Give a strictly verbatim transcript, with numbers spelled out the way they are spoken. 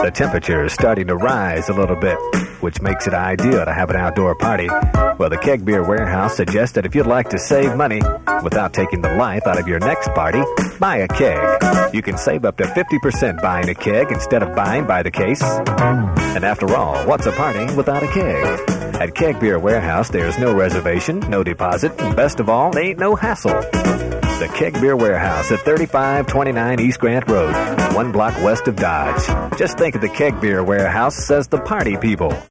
The temperature is starting to rise a little bit, which makes it ideal to have an outdoor party. Well, the Keg Beer Warehouse suggests that if you'd like to save money without taking the life out of your next party, buy a keg. You can save up to fifty percent buying a keg instead of buying by the case. And after all, what's a party without a keg? At Keg Beer Warehouse, there's no reservation, no deposit, and best of all, there ain't no hassle. The Keg Beer Warehouse at thirty-five twenty-nine East Grant Road, one block west of Dodge. Just think of the Keg Beer Warehouse, says the party people.